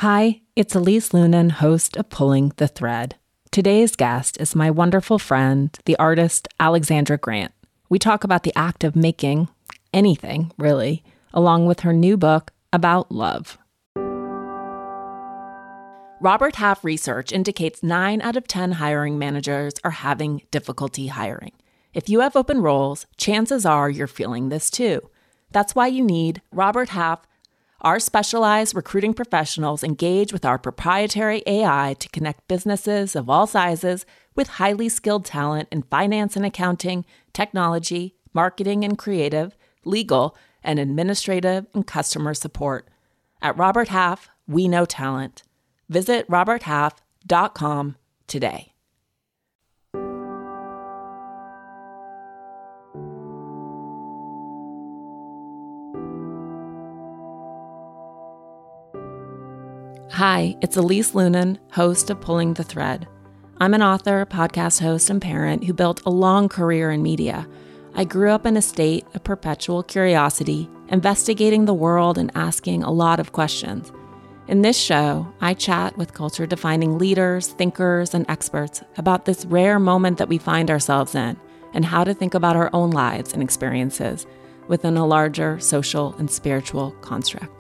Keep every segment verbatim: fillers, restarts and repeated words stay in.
Hi, it's Elise Lunan, host of Pulling the Thread. Today's guest is my wonderful friend, the artist Alexandra Grant. We talk about the act of making anything, really, along with her new book about love. Robert Half research indicates nine out of ten hiring managers are having difficulty hiring. If you have open roles, chances are you're feeling this too. That's why you need Robert Half. Our specialized recruiting professionals engage with our proprietary A I to connect businesses of all sizes with highly skilled talent in finance and accounting, technology, marketing and creative, legal, and administrative and customer support. At Robert Half, we know talent. Visit robert half dot com today. Hi, it's Elise Lunan, host of Pulling the Thread. I'm an author, podcast host, and parent who built a long career in media. I grew up in a state of perpetual curiosity, investigating the world and asking a lot of questions. In this show, I chat with culture-defining leaders, thinkers, and experts about this rare moment that we find ourselves in and how to think about our own lives and experiences within a larger social and spiritual construct.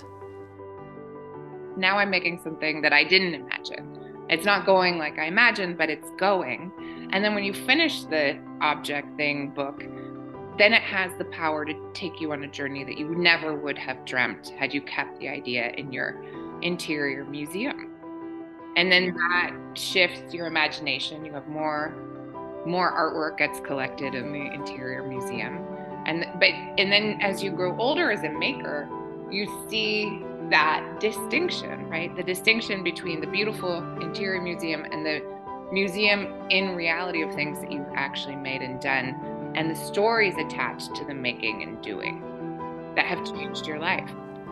Now I'm making something that I didn't imagine. It's not going like I imagined, but it's going. And then when you finish the object thing book, then it has the power to take you on a journey that you never would have dreamt had you kept the idea in your interior museum. And then that shifts your imagination. You have more, more artwork gets collected in the interior museum. And but and then as you grow older as a maker, you see that distinction, right? The distinction between the beautiful interior museum and the museum in reality of things that you've actually made and done, and the stories attached to the making and doing that have changed your life.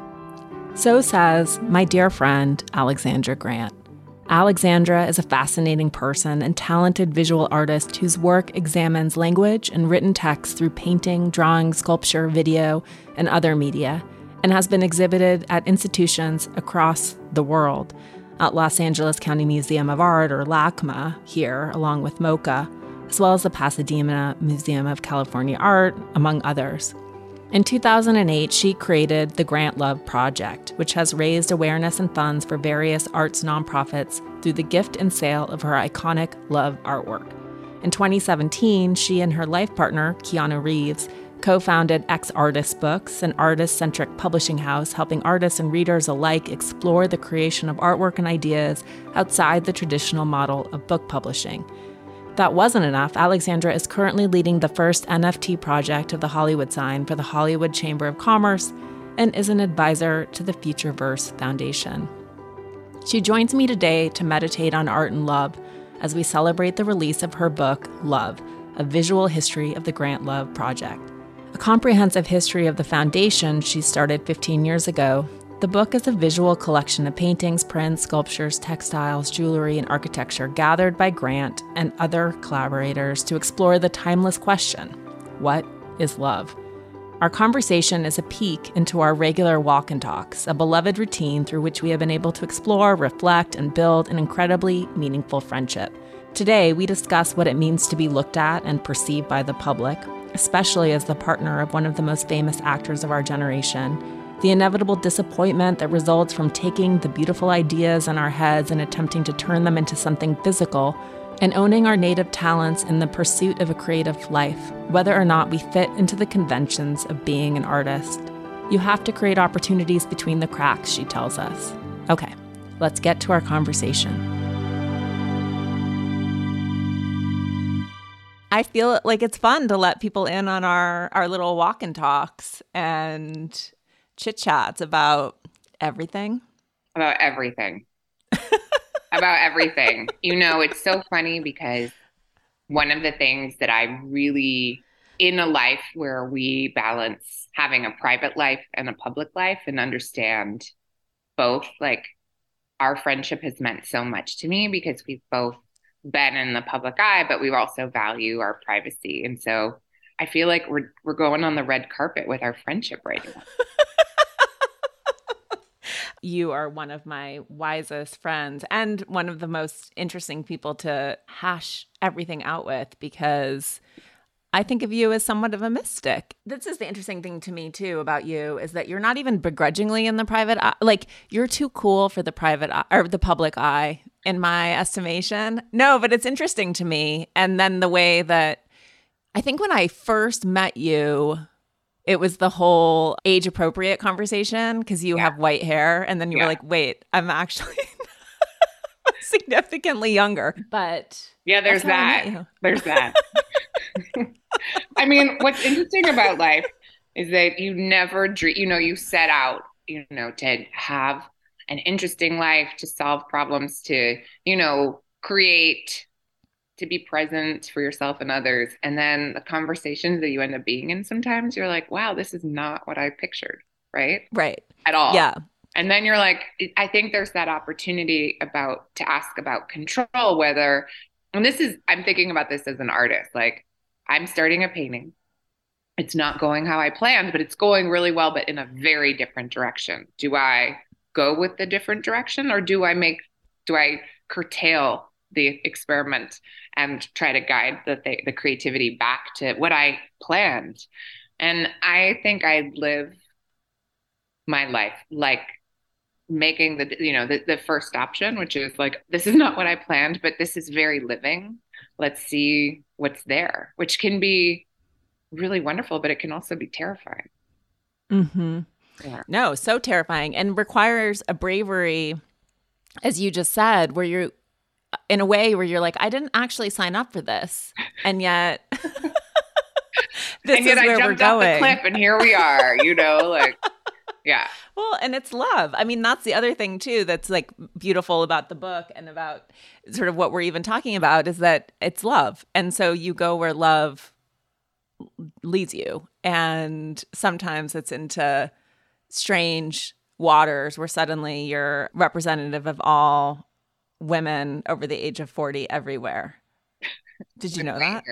So says my dear friend, Alexandra Grant. Alexandra is a fascinating person and talented visual artist whose work examines language and written text through painting, drawing, sculpture, video, and other media, and has been exhibited at institutions across the world, at Los Angeles County Museum of Art, or LACMA, here, along with MoCA, as well as the Pasadena Museum of California Art, among others. In two thousand eight, she created the Grant Love Project, which has raised awareness and funds for various arts nonprofits through the gift and sale of her iconic love artwork. In twenty seventeen, she and her life partner, Keanu Reeves, co-founded X Artists Books, an artist-centric publishing house helping artists and readers alike explore the creation of artwork and ideas outside the traditional model of book publishing. If that wasn't enough, Alexandra is currently leading the first N F T project of the Hollywood sign for the Hollywood Chamber of Commerce and is an advisor to the Futureverse Foundation. She joins me today to meditate on art and love as we celebrate the release of her book, Love, A Visual History of the Grant Love Project. A comprehensive history of the foundation she started fifteen years ago, the book is a visual collection of paintings, prints, sculptures, textiles, jewelry, and architecture gathered by Grant and other collaborators to explore the timeless question, what is love? Our conversation is a peek into our regular walk and talks, a beloved routine through which we have been able to explore, reflect, and build an incredibly meaningful friendship. Today, we discuss what it means to be looked at and perceived by the public, especially as the partner of one of the most famous actors of our generation, the inevitable disappointment that results from taking the beautiful ideas in our heads and attempting to turn them into something physical, and owning our native talents in the pursuit of a creative life, whether or not we fit into the conventions of being an artist. You have to create opportunities between the cracks, she tells us. Okay, let's get to our conversation. I feel like it's fun to let people in on our, our little walk and talks and chit chats about everything. About everything. About everything. You know, it's so funny because one of the things that I really, in a life where we balance having a private life and a public life and understand both, like our friendship has meant so much to me because we've both been in the public eye, but we also value our privacy. And so I feel like we're we're going on the red carpet with our friendship right now. you are one of my wisest friends and one of the most interesting people to hash everything out with, because I think of you as somewhat of a mystic. This is the interesting thing to me, too, about you, is that you're not even begrudgingly in the private eye. Like, you're too cool for the private eye, or the public eye, in my estimation. No, but it's interesting to me. And then the way that I think when I first met you, it was the whole age appropriate conversation because you yeah. have white hair. And then you yeah. were like, wait, I'm actually significantly younger. But yeah, there's that. There's that. I mean, what's interesting about life is that you never dream, you know, you set out, you know, to have an interesting life, to solve problems, to, you know, create, to be present for yourself and others. And then the conversations that you end up being in, sometimes you're like, wow, this is not what I pictured. Right. Right. At all. Yeah. And then you're like, I think there's that opportunity about to ask about control, whether, and this is, I'm thinking about this as an artist, like I'm starting a painting. It's not going how I planned, but it's going really well, but in a very different direction. Do I go with the different direction, or do I make, do I curtail the experiment and try to guide the th- the creativity back to what I planned? And I think I live my life like making the, you know, the, the first option, which is like, this is not what I planned, but this is very living. Let's see what's there, which can be really wonderful, but it can also be terrifying. Mm-hmm. Yeah. No, so terrifying, and requires a bravery, as you just said, where you're in a way where you're like, I didn't actually sign up for this. And yet this and yet is where I jumped we're off going. The cliff and here we are, you know, like, yeah. Well, and it's love. I mean, that's the other thing too that's like beautiful about the book and about sort of what we're even talking about, is that it's love. And so you go where love leads you. And sometimes it's into strange waters where suddenly you're representative of all women over the age of forty everywhere. Did you know that?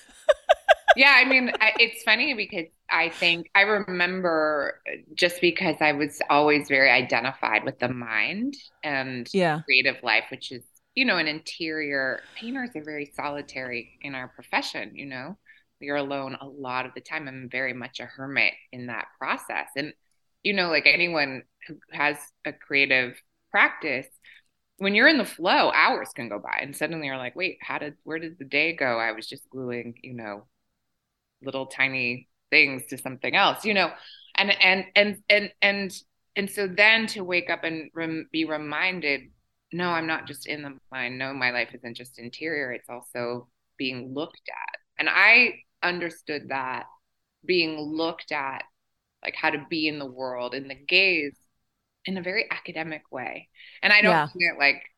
Yeah, I mean, I, it's funny because I think I remember, just because I was always very identified with the mind and yeah. creative life, which is, you know, an interior, painters are very solitary in our profession, you know, we are alone a lot of the time. I'm very much a hermit in that process. And, you know, like anyone who has a creative practice, when you're in the flow, hours can go by and suddenly you're like, wait, how did, where did the day go? I was just gluing, you know, little tiny things to something else, you know, and, and, and, and, and, and so then to wake up and rem- be reminded, no, I'm not just in the mind. No, my life isn't just interior. It's also being looked at. And I understood that being looked at, like how to be in the world, in the gaze, in a very academic way. And I don't yeah. mean it like,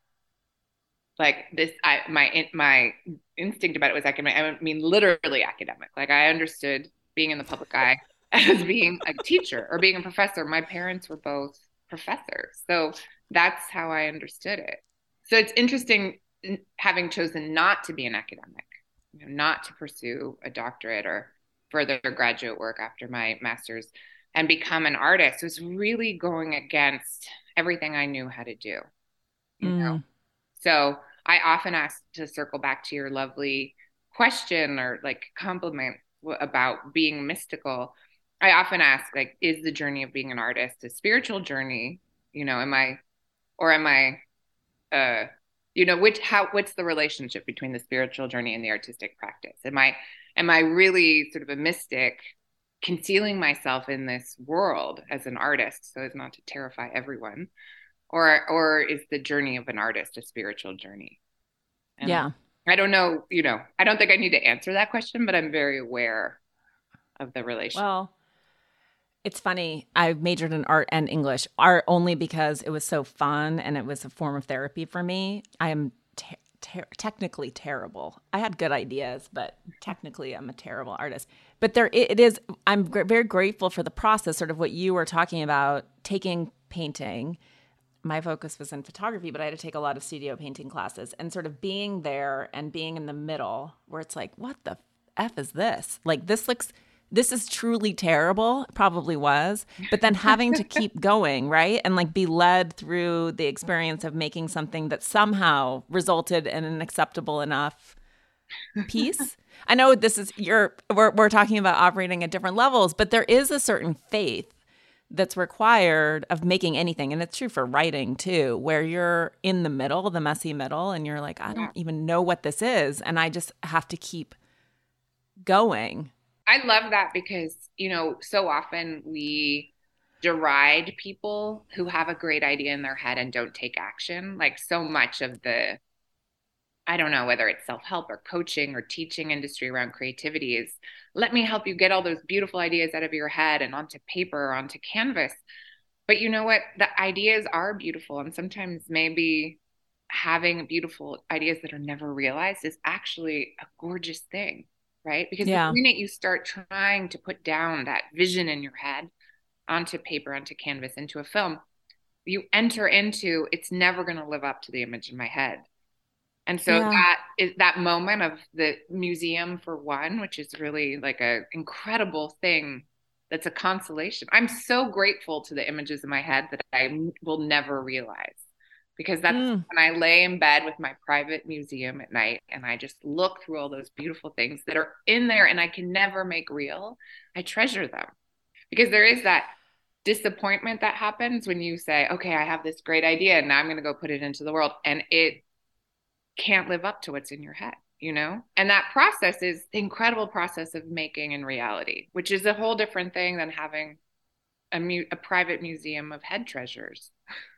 like this, I, my, my instinct about it was academic. I mean, literally academic. Like I understood being in the public eye as being a teacher or being a professor. My parents were both professors. So that's how I understood it. So it's interesting having chosen not to be an academic, you know, not to pursue a doctorate or further graduate work after my master's and become an artist. It was really going against everything I knew how to do, you mm. know? So I often ask, to circle back to your lovely question or like compliment about being mystical. I often ask, like, is the journey of being an artist a spiritual journey? You know, am I, or am I, uh, you know, which, how, what's the relationship between the spiritual journey and the artistic practice? Am I, am I really sort of a mystic concealing myself in this world as an artist so as not to terrify everyone? Or, or is the journey of an artist a spiritual journey? And yeah. I don't know, you know, I don't think I need to answer that question, but I'm very aware of the relationship. Well, it's funny. I majored in art and English, art only because it was so fun and it was a form of therapy for me. I am te- te- technically terrible. I had good ideas, but technically I'm a terrible artist. But there, it, it is, I'm gr- very grateful for the process, sort of what you were talking about, taking painting. My focus was in photography, but I had to take a lot of studio painting classes and sort of being there and being in the middle where it's like, what the F is this? Like, this looks this is truly terrible. It probably was. But then having to keep going, right? And like be led through the experience of making something that somehow resulted in an acceptable enough piece. I know this is you're we're we're talking about operating at different levels, but there is a certain faith that's required of making anything. And it's true for writing too, where you're in the middle, the messy middle, and you're like, I don't even know what this is. And I just have to keep going. I love that because, you know, so often we deride people who have a great idea in their head and don't take action. Like so much of the, I don't know, whether it's self-help or coaching or teaching industry around creativity is, let me help you get all those beautiful ideas out of your head and onto paper or onto canvas. But you know what? The ideas are beautiful. And sometimes maybe having beautiful ideas that are never realized is actually a gorgeous thing. Right? Because yeah. the minute you start trying to put down that vision in your head onto paper, onto canvas, into a film, you enter into, it's never going to live up to the image in my head. And so yeah. that is that moment of the museum for one, which is really like a incredible thing. That's a consolation. I'm so grateful to the images in my head that I will never realize. Because that's mm. when I lay in bed with my private museum at night and I just look through all those beautiful things that are in there and I can never make real. I treasure them because there is that disappointment that happens when you say, okay, I have this great idea and now I'm going to go put it into the world and it can't live up to what's in your head, you know? And that process is the incredible process of making in reality, which is a whole different thing than having a, mu- a private museum of head treasures.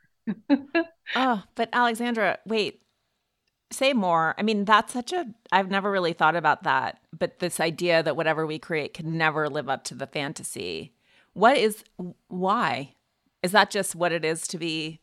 Oh, but Alexandra, wait, say more. I mean, that's such a, I've never really thought about that, but this idea that whatever we create can never live up to the fantasy. What is, why? Is that just what it is to be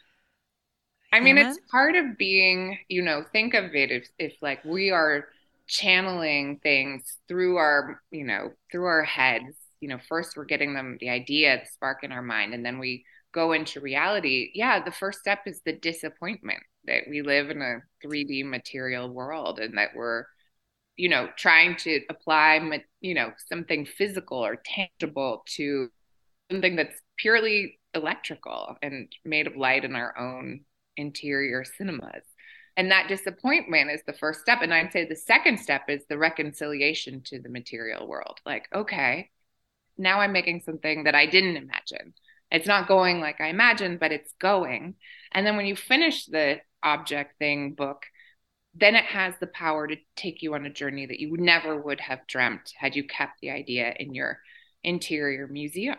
I mean, human? It's part of being, you know, think of it if, if like we are channeling things through our, you know, through our heads, you know, first we're getting them the idea, the spark in our mind, and then we go into reality. Yeah, the first step is the disappointment that we live in a three D material world and that we're, you know, trying to apply, you know, something physical or tangible to something that's purely electrical and made of light in our own interior cinemas. And that disappointment is the first step. And I'd say the second step is the reconciliation to the material world. Like, okay, now I'm making something that I didn't imagine. It's not going like I imagined, but it's going. And then when you finish the object thing book, then it has the power to take you on a journey that you never would have dreamt had you kept the idea in your interior museum.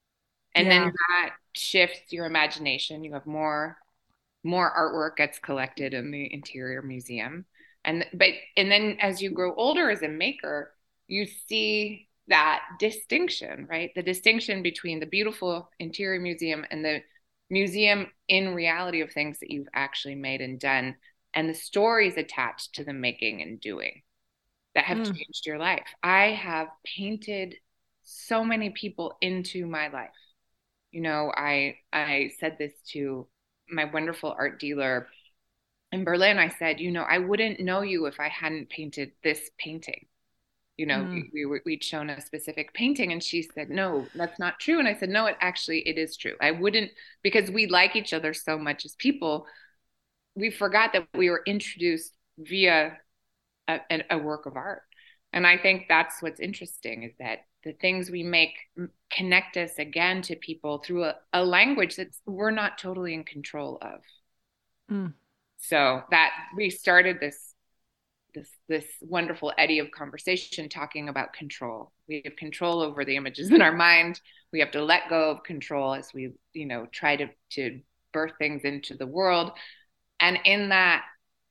And yeah. then that shifts your imagination. You have more, more artwork gets collected in the interior museum. And, but, and then as you grow older as a maker, you see that distinction, right? The distinction between the beautiful interior museum and the museum in reality of things that you've actually made and done, and the stories attached to the making and doing that have mm. changed your life. I have painted so many people into my life. You know, I I said this to my wonderful art dealer in Berlin. I said, you know, I wouldn't know you if I hadn't painted this painting. You know, mm. we, we, we'd shown a specific painting and she said, no, that's not true. And I said, no, it actually, it is true. I wouldn't, because we like each other so much as people, we forgot that we were introduced via a, a work of art. And I think that's what's interesting is that the things we make connect us again to people through a, a language that we're not totally in control of. Mm. So that we started this this this wonderful eddy of conversation talking about control. We have control over the images in our mind. We have to let go of control as we, you know, try to to birth things into the world. And in that,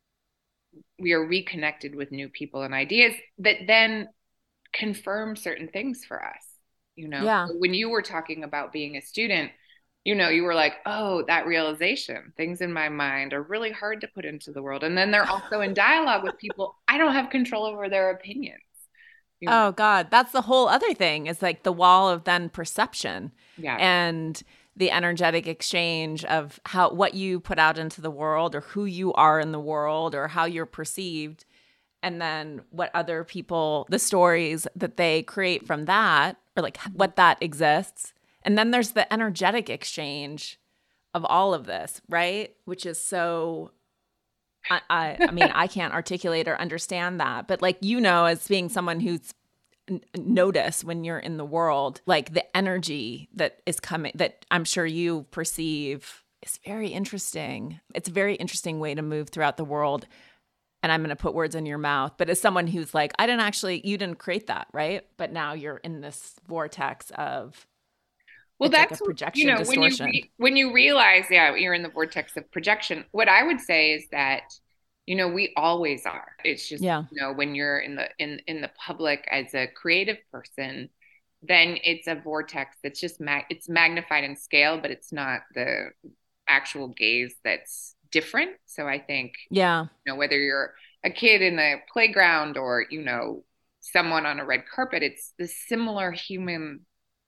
we are reconnected with new people and ideas that then confirm certain things for us. You know, yeah. So when you were talking about being a student, you know, you were like, oh, that realization, things in my mind are really hard to put into the world. And then they're also in dialogue with people. I don't have control over their opinions. You know? Oh, God. That's the whole other thing is like the wall of then perception. Yeah. And the energetic exchange of how what you put out into the world or who you are in the world or how you're perceived and then what other people, the stories that they create from that, or like what that exists. And then there's the energetic exchange of all of this, right? Which is so, I, I, I mean, I can't articulate or understand that. But like, you know, as being someone who's n- notice when you're in the world, like the energy that is coming, that I'm sure you perceive is very interesting. It's a very interesting way to move throughout the world. And I'm going to put words in your mouth, but as someone who's like, I didn't actually, you didn't create that, right? But now you're in this vortex of, well, it's that's like a projection you know distortion. when you re- when you realize, yeah, you're in the vortex of projection. What I would say is that, you know, we always are. It's just, Yeah. you know, when you're in the in in the public as a creative person, then it's a vortex that's just mag- it's magnified in scale, but it's not the actual gaze that's different. So I think, Yeah. you know, whether you're a kid in a playground or, you know, someone on a red carpet, it's the similar human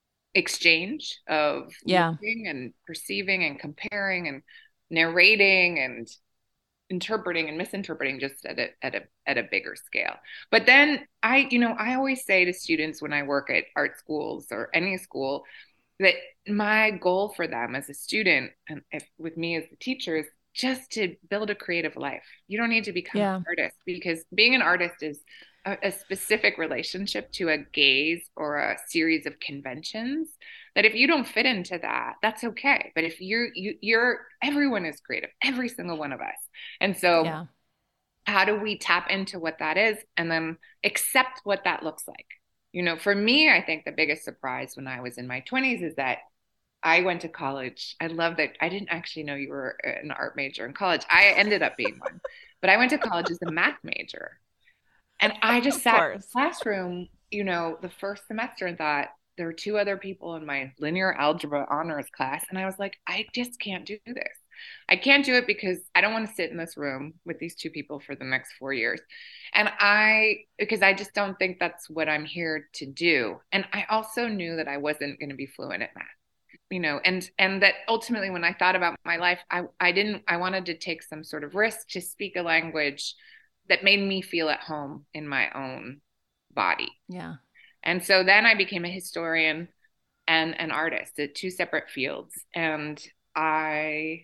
exchange of Yeah. looking and perceiving and comparing and narrating and interpreting and misinterpreting, just at a at a at a bigger scale. But then I, you know, I always say to students when I work at art schools or any school that my goal for them as a student, and if with me as the teacher, is just to build a creative life. You don't need to become Yeah. an artist, because being an artist is a, a specific relationship to a gaze or a series of conventions that if you don't fit into that, that's okay. But if you're you, you're everyone is creative, every single one of us. And so Yeah. how do we tap into what that is and then accept what that looks like? You know, for me, I think the biggest surprise when I was in my twenties is that I went to college. I love that. I didn't actually know you were an art major in college. I ended up being one, but I went to college as a math major. And I just Of sat in the course. classroom, you know, the first semester and thought, there were two other people in my linear algebra honors class. And I was like, I just can't do this. I can't do it because I don't want to sit in this room with these two people for the next four years. And I, because I just don't think that's what I'm here to do. And I also knew that I wasn't going to be fluent at math, you know, and, and that ultimately when I thought about my life, I, I didn't, I wanted to take some sort of risk to speak a language that made me feel at home in my own body. Yeah. And so then I became a historian and an artist at two separate fields. And I,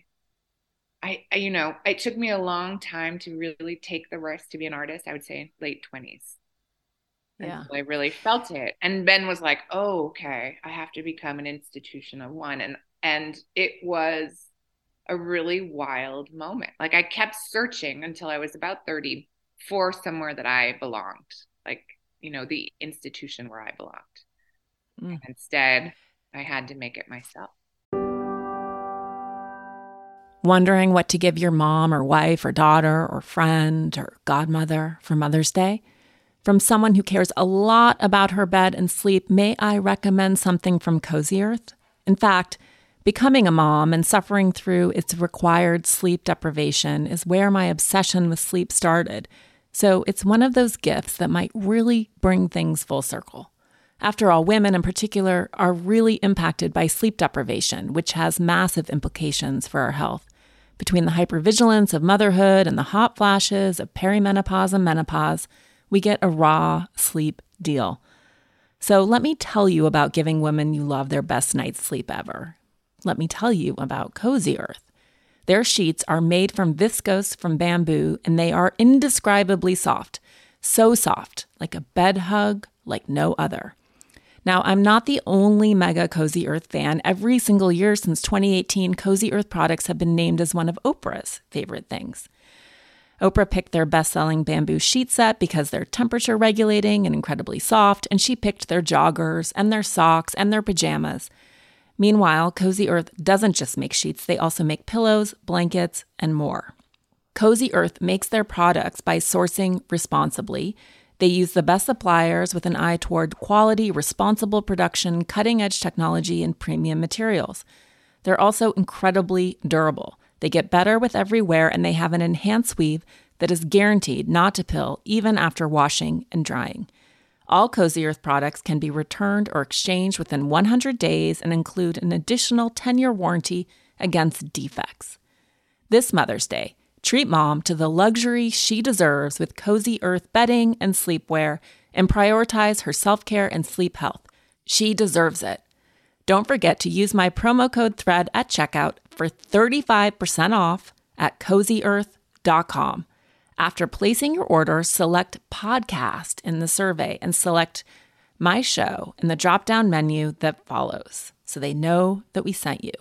I, I, you know, it took me a long time to really take the risk to be an artist. I would say late twenties. Yeah. Until I really felt it. And Ben was like, oh, okay, I have to become an institution of one. And, and it was a really wild moment. Like I kept searching until I was about thirty for somewhere that I belonged, like, you know, the institution where I belonged. Mm. And instead, I had to make it myself. Wondering what to give your mom or wife or daughter or friend or godmother for Mother's Day? From someone who cares a lot about her bed and sleep, may I recommend something from Cozy Earth? In fact, becoming a mom and suffering through its required sleep deprivation is where my obsession with sleep started. So it's one of those gifts that might really bring things full circle. After all, women in particular are really impacted by sleep deprivation, which has massive implications for our health. Between the hypervigilance of motherhood and the hot flashes of perimenopause and menopause, we get a raw sleep deal. So let me tell you about giving women you love their best night's sleep ever. Let me tell you about Cozy Earth. Their sheets are made from viscose from bamboo, and they are indescribably soft. So soft, like a bed hug, like no other. Now, I'm not the only mega Cozy Earth fan. Every single year since twenty eighteen, Cozy Earth products have been named as one of Oprah's favorite things. Oprah picked their best-selling bamboo sheet set because they're temperature regulating and incredibly soft, and she picked their joggers and their socks and their pajamas. Meanwhile, Cozy Earth doesn't just make sheets, they also make pillows, blankets, and more. Cozy Earth makes their products by sourcing responsibly. They use the best suppliers with an eye toward quality, responsible production, cutting-edge technology, and premium materials. They're also incredibly durable. They get better with every wear, and they have an enhanced weave that is guaranteed not to pill even after washing and drying. All Cozy Earth products can be returned or exchanged within one hundred days and include an additional ten-year warranty against defects. This Mother's Day, Treat mom to the luxury she deserves with Cozy Earth bedding and sleepwear, and prioritize her self-care and sleep health. She deserves it. Don't forget to use my promo code THREAD at checkout for thirty-five percent off at cozy earth dot com. After placing your order, select podcast in the survey and select my show in the drop-down menu that follows, so they know that we sent you.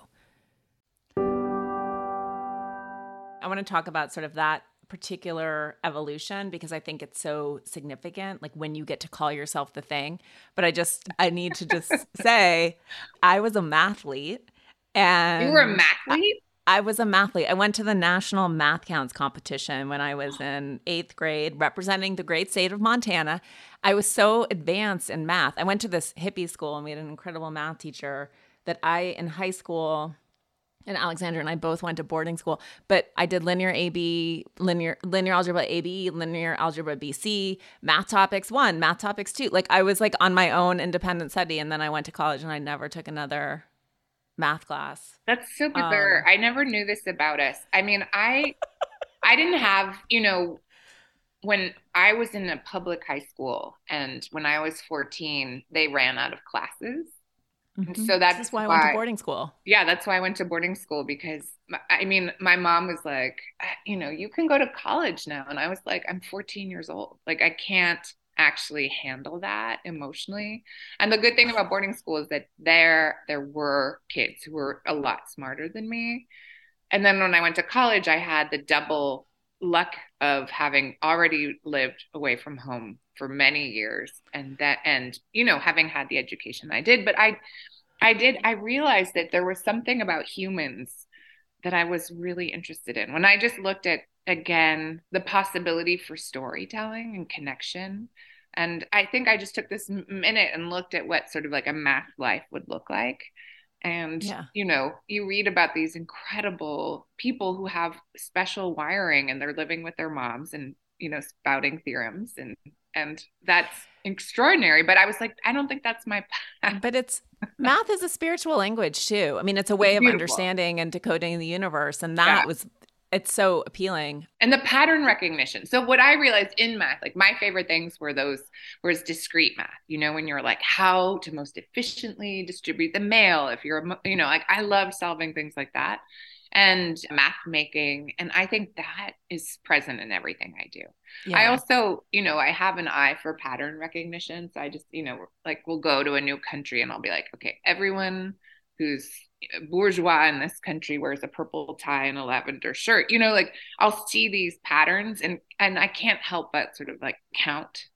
I want to talk about sort of that particular evolution because I think it's so significant, like when you get to call yourself the thing. But I just, I need to just say, I was a mathlete. And you were a mathlete? I, I was a mathlete. I went to the National Math Counts competition when I was in eighth grade, representing the great state of Montana. I was so advanced in math. I went to this hippie school and we had an incredible math teacher that I, in high school, and Alexandra and I both went to boarding school, but I did linear A B, linear linear algebra A B, linear algebra B C, math topics one, math topics two. Like I was like on my own independent study, and then I went to college and I never took another math class. That's so bizarre. Um, I never knew this about us. I mean, I I didn't have, you know, when I was in a public high school and when I was fourteen, they ran out of classes. Mm-hmm. And so that's this is why I why, went to boarding school. Yeah, that's why I went to boarding school because, I mean, my mom was like, you know, you can go to college now. And I was like, I'm fourteen years old. Like, I can't actually handle that emotionally. And the good thing about boarding school is that there, there were kids who were a lot smarter than me. And then when I went to college, I had the double luck of having already lived away from home for many years and that, and, you know, having had the education I did, but I, I did, I realized that there was something about humans that I was really interested in when I just looked at, again, the possibility for storytelling and connection. And I think I just took this minute and looked at what sort of like a math life would look like. And, yeah. you know, you read about these incredible people who have special wiring and they're living with their moms and, you know, spouting theorems and, and that's extraordinary. But I was like, I don't think that's my path. But it's math is a spiritual language too. I mean, it's a way it's of beautiful. understanding and decoding the universe. And that yeah. was, it's so appealing. And the pattern recognition. So what I realized in math, like my favorite things were those, was discrete math, you know, when you're like how to most efficiently distribute the mail. If you're, you know, like I love solving things like that and math making. And I think that is present in everything I do. Yeah. I also, you know, I have an eye for pattern recognition. So I just, you know, like we'll go to a new country and I'll be like, okay, everyone who's bourgeois in this country wears a purple tie and a lavender shirt, you know, like I'll see these patterns and, and I can't help but sort of like count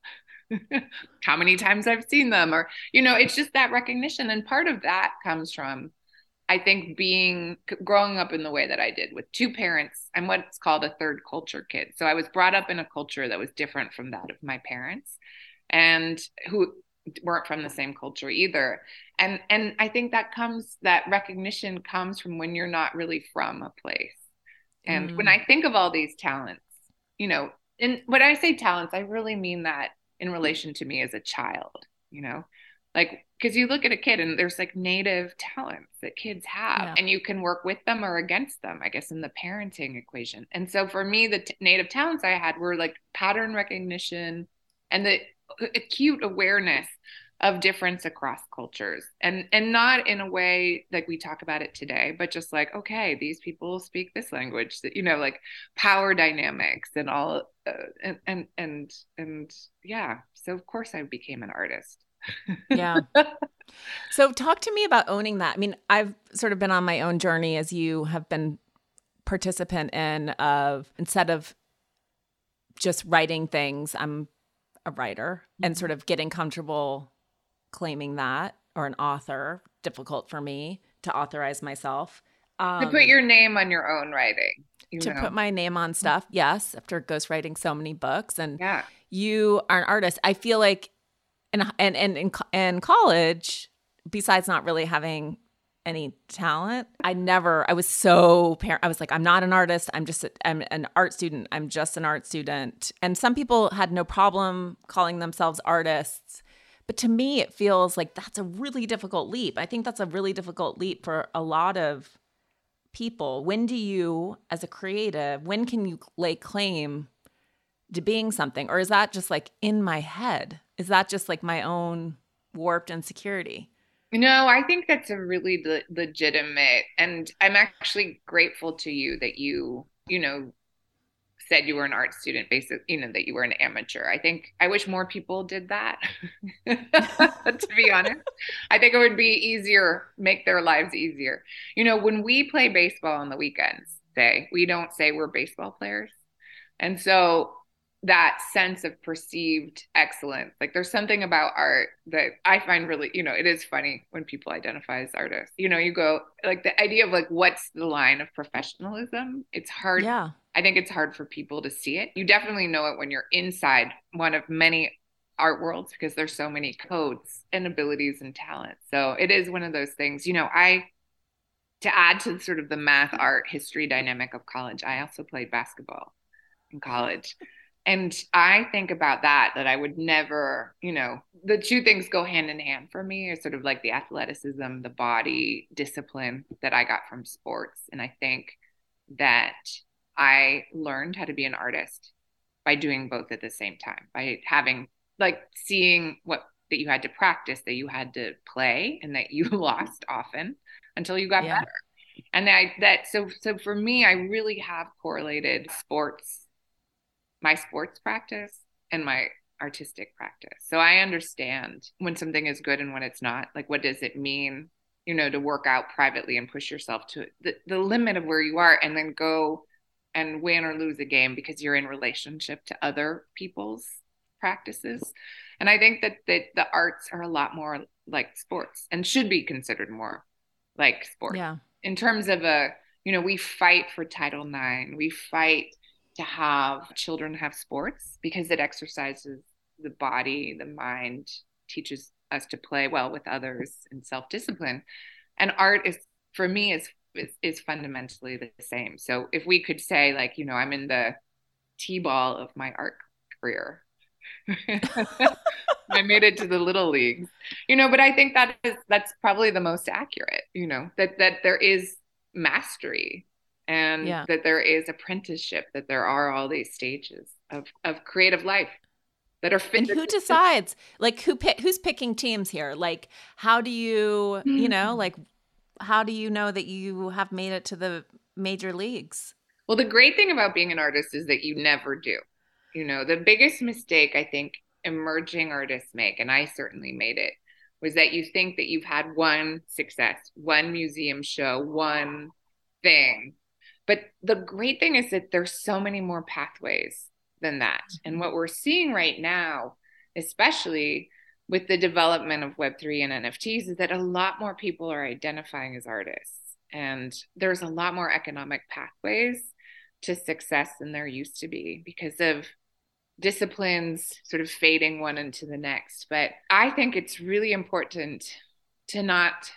how many times I've seen them or, you know, it's just that recognition. And part of that comes from, I think being, growing up in the way that I did with two parents, I'm what's called a third culture kid. So I was brought up in a culture that was different from that of my parents and who weren't from the same culture either. And, and I think that comes, that recognition comes from when you're not really from a place. And mm. when I think of all these talents, you know, and when I say talents, I really mean that in relation to me as a child, you know, like, because you look at a kid and there's like native talents that kids have yeah. and you can work with them or against them, I guess, in the parenting equation. And so for me, the t- native talents I had were like pattern recognition and the acute awareness of difference across cultures and, and not in a way like we talk about it today, but just like, okay, these people speak this language that, you know, like power dynamics and all, uh, and, and, and, and yeah. So of course I became an artist. Yeah. So talk to me about owning that. I mean, I've sort of been on my own journey as you have been participant in of instead of just writing things, I'm a writer mm-hmm. and sort of getting comfortable claiming that or an author, difficult for me to authorize myself. Um, to put your name on your own writing. You to know. put my name on stuff. Yes. After ghostwriting so many books and yeah. you are an artist. I feel like And and and in, in college, besides not really having any talent, I never, I was so, par- I was like, I'm not an artist. I'm just, a, I'm an art student. I'm just an art student. And some people had no problem calling themselves artists. But to me, it feels like that's a really difficult leap. I think that's a really difficult leap for a lot of people, when do you, as a creative, when can you lay claim to being something? Or is that just like in my head? Is that just like my own warped insecurity? No, I think that's a really le- legitimate, and I'm actually grateful to you that you, you know, said you were an art student, basically, you know, that you were an amateur. I think I wish more people did that, to be honest. I think it would be easier, make their lives easier. You know, when we play baseball on the weekends, say, we don't say we're baseball players. And so that sense of perceived excellence, like there's something about art that I find really, you know, it is funny when people identify as artists. You know, you go like the idea of like, what's the line of professionalism? It's hard. Yeah. I think it's hard for people to see it. You definitely know it when you're inside one of many art worlds because there's so many codes and abilities and talents. So it is one of those things, you know, I, to add to sort of the math, art, history dynamic of college, I also played basketball in college. And I think about that, that I would never, you know, the two things go hand in hand for me is sort of like the athleticism, the body discipline that I got from sports. And I think that I learned how to be an artist by doing both at the same time, by having like seeing what that you had to practice, that you had to play, and that you lost often until you got yeah. better. And I that so so for me, I really have correlated sports, my sports practice and my artistic practice. So I understand when something is good and when it's not. Like, what does it mean, you know, to work out privately and push yourself to the, the limit of where you are and then go and win or lose a game because you're in relationship to other people's practices. And I think that, that the arts are a lot more like sports and should be considered more like sports. Yeah. In terms of a, you know, we fight for Title nine. We fight to have children have sports because it exercises the body, the mind, teaches us to play well with others and self-discipline. And art is, for me, is, is, is fundamentally the same. So if we could say like, you know, I'm in the T-ball of my art career. I made it to the little leagues, you know, but I think that is, that's probably the most accurate, you know, that, that there is mastery and yeah. that there is apprenticeship, that there are all these stages of, of creative life that are fit. And who decides, like who pick, who's picking teams here? Like, how do you, you know, like, how do you know that you have made it to the major leagues? Well, the great thing about being an artist is that you never do. You know, the biggest mistake I think emerging artists make, and I certainly made it, was that you think that you've had one success, one museum show, one thing. But the great thing is that there's so many more pathways than that. And what we're seeing right now, especially with the development of Web three and N F Ts, is that a lot more people are identifying as artists. And there's a lot more economic pathways to success than there used to be because of disciplines sort of fading one into the next. But I think it's really important to not,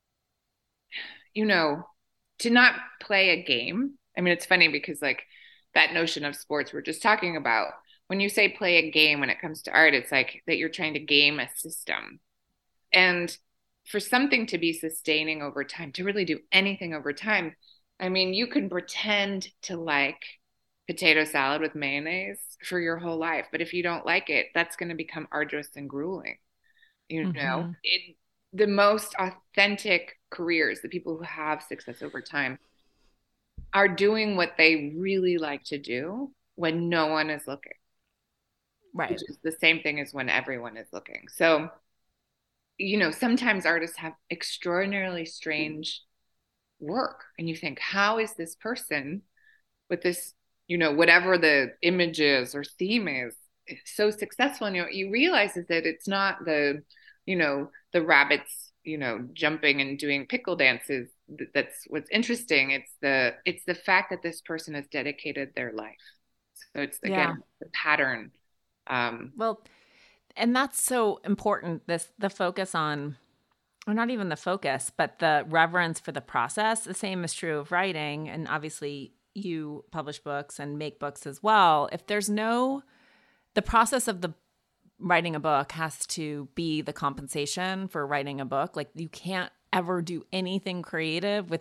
you know, to not play a game. I mean, it's funny because like that notion of sports we're just talking about, when you say play a game when it comes to art, it's like that you're trying to game a system. And for something to be sustaining over time, to really do anything over time, I mean, you can pretend to like potato salad with mayonnaise for your whole life, but if you don't like it, that's going to become arduous and grueling. You mm-hmm. know, it, the most authentic careers, the people who have success over time, are doing what they really like to do when no one is looking. Right. Which is the same thing as when everyone is looking. So, you know, sometimes artists have extraordinarily strange work, and you think, how is this person with this, you know, whatever the image is or theme is, so successful? And you know, you realize is that it's not the, you know, the rabbits, you know, jumping and doing pickle dances. That's what's interesting. It's the, it's the fact that this person has dedicated their life. So it's again, yeah. the pattern. Um, well, and that's so important. This, the focus on, or not even the focus, but the reverence for the process. The same is true of writing. And obviously you publish books and make books as well. If there's no, the process of the writing a book has to be the compensation for writing a book. Like you can't ever do anything creative with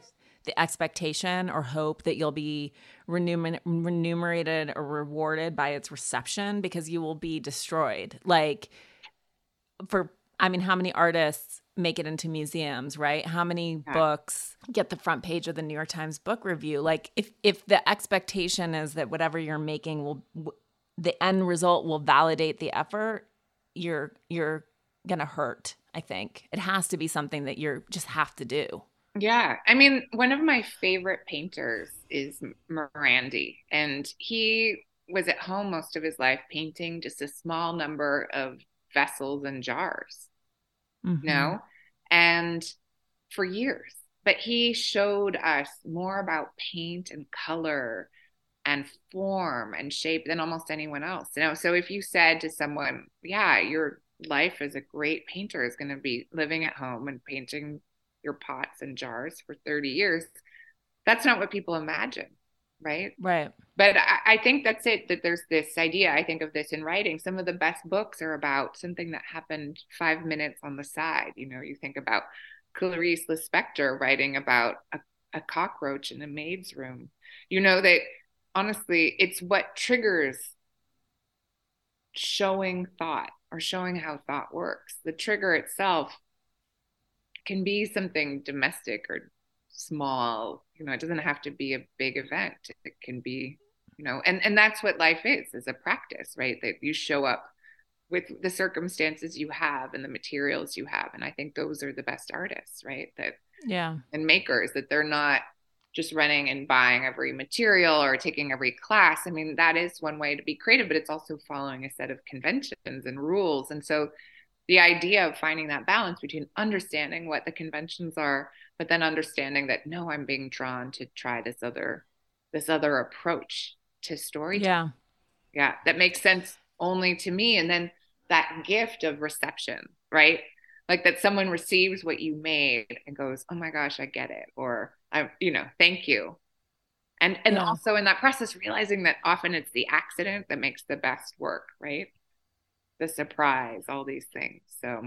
the expectation or hope that you'll be remuner- remunerated or rewarded by its reception, because you will be destroyed. Like for, I mean, how many artists make it into museums, right? How many Yeah. books get the front page of the New York Times book review? Like if, if the expectation is that whatever you're making will, the end result will validate the effort, you're, you're going to hurt. I think it has to be something that you're just have to do. Yeah. I mean, one of my favorite painters is Morandi, and he was at home most of his life painting just a small number of vessels and jars, Mm-hmm. you know, and for years. But he showed us more about paint and color and form and shape than almost anyone else. You know, so if you said to someone, yeah, your life as a great painter is going to be living at home and painting your pots and jars for thirty years, that's not what people imagine, right? Right. But I, I think that's it, that there's this idea, I think of this in writing. Some of the best books are about something that happened five minutes on the side. You know, you think about Clarice Lispector writing about a, a cockroach in a maid's room. You know, that honestly, it's what triggers showing thought or showing how thought works. The trigger itself can be something domestic or small. You know, it doesn't have to be a big event. It can be, you know, and, and that's what life is, is a practice, right? That you show up with the circumstances you have and the materials you have. And I think those are the best artists, right? That, yeah, and makers, that they're not just running and buying every material or taking every class. I mean, that is one way to be creative, but it's also following a set of conventions and rules. And so the idea of finding that balance between understanding what the conventions are, but then understanding that, no, I'm being drawn to try this other, this other approach to storytelling. yeah, Yeah, that makes sense only to me. And then that gift of reception, right? Like that someone receives what you made and goes, oh my gosh, I get it. Or I, you know, thank you. And, and yeah. also in that process, realizing that often it's the accident that makes the best work, right? The surprise, all these things. So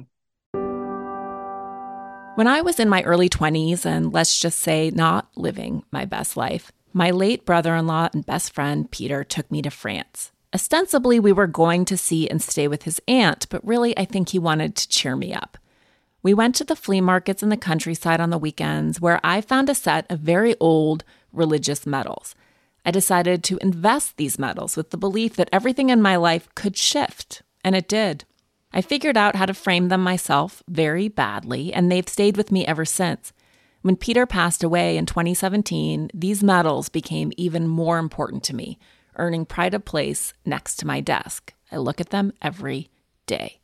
When I was in my early twenties, and let's just say not living my best life, my late brother-in-law and best friend, Peter, took me to France. Ostensibly, we were going to see and stay with his aunt, but really, I think he wanted to cheer me up. We went to the flea markets in the countryside on the weekends, where I found a set of very old religious medals. I decided to invest these medals with the belief that everything in my life could shift, and it did. I figured out how to frame them myself very badly, and they've stayed with me ever since. When Peter passed away in twenty seventeen, these medals became even more important to me, earning pride of place next to my desk. I look at them every day.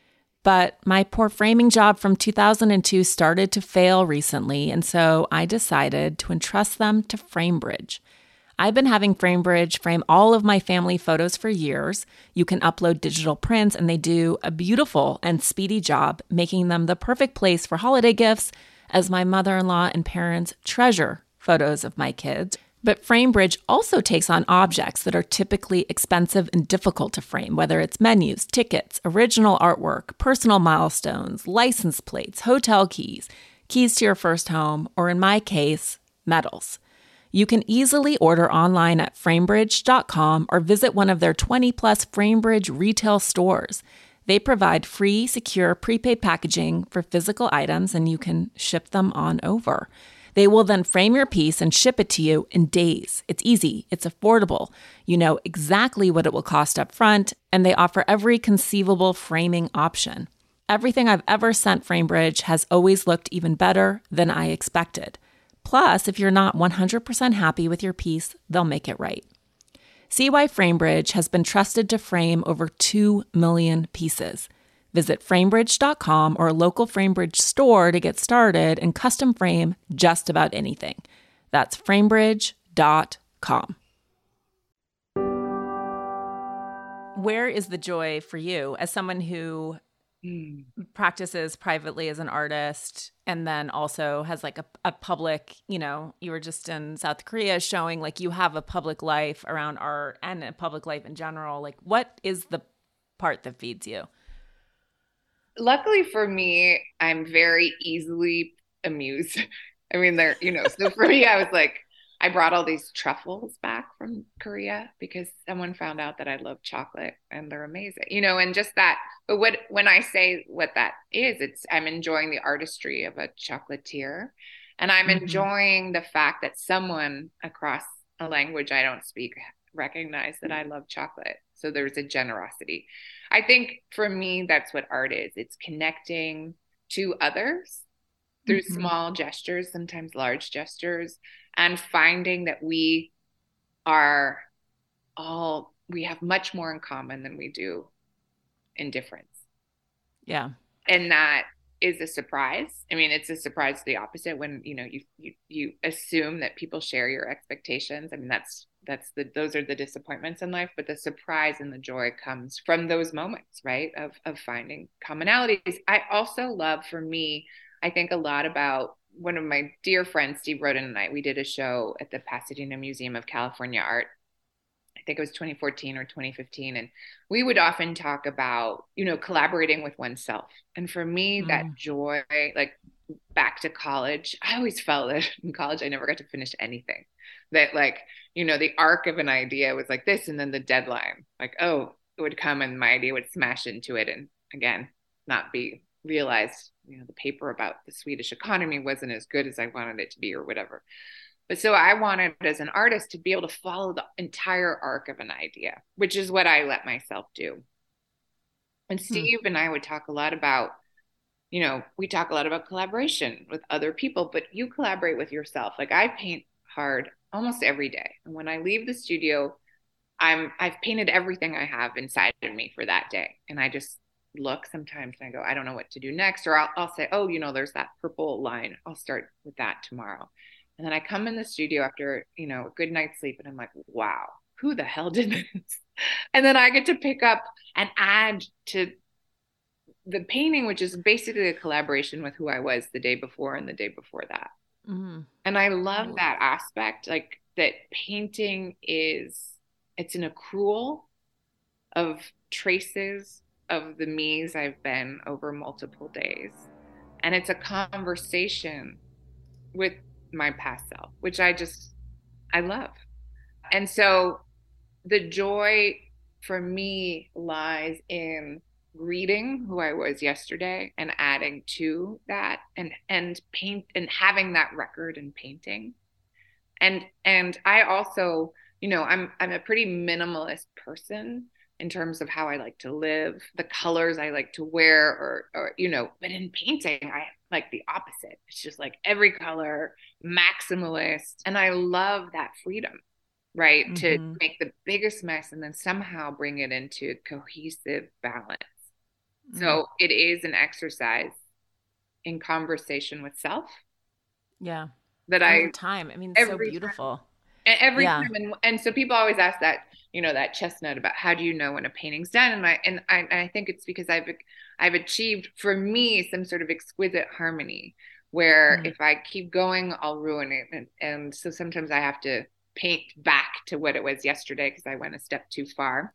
But my poor framing job from two thousand two started to fail recently, and so I decided to entrust them to FrameBridge. I've been having FrameBridge frame all of my family photos for years. You can upload digital prints, and they do a beautiful and speedy job, making them the perfect place for holiday gifts, as my mother-in-law and parents treasure photos of my kids. But FrameBridge also takes on objects that are typically expensive and difficult to frame, whether it's menus, tickets, original artwork, personal milestones, license plates, hotel keys, keys to your first home, or in my case, medals. You can easily order online at framebridge dot com or visit one of their twenty plus FrameBridge retail stores. They provide free, secure, prepaid packaging for physical items, and you can ship them on over. They will then frame your piece and ship it to you in days. It's easy, it's affordable. You know exactly what it will cost up front, and they offer every conceivable framing option. Everything I've ever sent FrameBridge has always looked even better than I expected. Plus, if you're not one hundred percent happy with your piece, they'll make it right. See why FrameBridge has been trusted to frame over two million pieces. Visit framebridge dot com or a local FrameBridge store to get started and custom frame just about anything. That's framebridge dot com. Where is the joy for you as someone who mm. practices privately as an artist and then also has like a, a public, you know, you were just in South Korea showing like you have a public life around art and a public life in general. Like, what is the part that feeds you? Luckily for me, I'm very easily amused. I mean, they're, you know, so for me, I was like, I brought all these truffles back from Korea because someone found out that I love chocolate and they're amazing, you know, and just that. But what, when I say what that is, it's, I'm enjoying the artistry of a chocolatier, and I'm Mm-hmm. enjoying the fact that someone across a language I don't speak recognize that I love chocolate. So there's a generosity. I think for me, that's what art is. It's connecting to others through Mm-hmm. small gestures, sometimes large gestures, and finding that we are all, we have much more in common than we do in difference. Yeah. And that is a surprise. I mean, it's a surprise to the opposite when, you know, you, you, you assume that people share your expectations. I mean, that's, that's the, those are the disappointments in life, but the surprise and the joy comes from those moments, right? Of, of finding commonalities. I also love, for me, I think a lot about one of my dear friends, Steve Roden, and I, we did a show at the Pasadena Museum of California Art. I think it was twenty fourteen or twenty fifteen. And we would often talk about, you know, collaborating with oneself. And for me, that Mm. joy, like back to college, I always felt that in college, I never got to finish anything. That, like, you know, the arc of an idea was like this, and then the deadline, like, oh, it would come and my idea would smash into it. And again, not be realized, you know, the paper about the Swedish economy wasn't as good as I wanted it to be or whatever. But so I wanted as an artist to be able to follow the entire arc of an idea, which is what I let myself do. And Hmm. Steve and I would talk a lot about, you know, we talk a lot about collaboration with other people, but you collaborate with yourself. Like, I paint hard almost every day. And when I leave the studio, I'm I've painted everything I have inside of me for that day. And I just look sometimes and I go, I don't know what to do next. Or I'll, I'll say, oh, you know, there's that purple line. I'll start with that tomorrow. And then I come in the studio after, you know, a good night's sleep and I'm like, wow, who the hell did this? And then I get to pick up and add to the painting, which is basically a collaboration with who I was the day before and the day before that. Mm. And I love Ooh. that aspect, like that painting is, it's an accrual of traces of the me's I've been over multiple days. And it's a conversation with my past self, which I just, I love. And so the joy for me lies in reading who I was yesterday and adding to that, and and paint and having that record and painting. And and I also, you know, I'm I'm a pretty minimalist person in terms of how I like to live, the colors I like to wear, or or you know, but in painting I like the opposite. It's just like every color, maximalist, and I love that freedom, right? To Mm-hmm. make the biggest mess and then somehow bring it into cohesive balance. Mm. So it is an exercise in conversation with self Yeah. that Over I time. I mean, it's so every beautiful. every Yeah. time. and and so people always ask that, you know, that chestnut about how do you know when a painting's done, and I and I, and I think it's because I've I've achieved for me some sort of exquisite harmony where Mm. if I keep going I'll ruin it, and, and so sometimes I have to paint back to what it was yesterday because I went a step too far.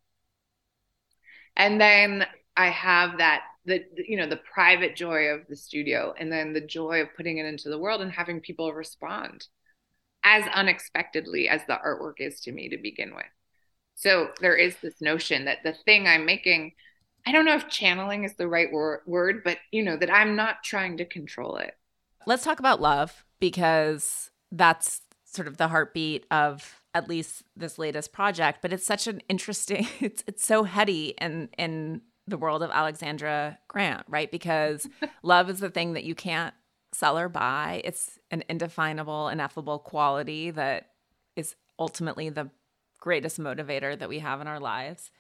And then I have that, the you know, the private joy of the studio, and then the joy of putting it into the world and having people respond as unexpectedly as the artwork is to me to begin with. So there is this notion that the thing I'm making, I don't know if channeling is the right wor- word, but you know, that I'm not trying to control it. Let's talk about love because that's sort of the heartbeat of at least this latest project. But it's such an interesting, it's it's so heady in in the world of Alexandra Grant, right? Because love is the thing that you can't sell or buy. It's an indefinable, ineffable quality that is ultimately the greatest motivator that we have in our lives.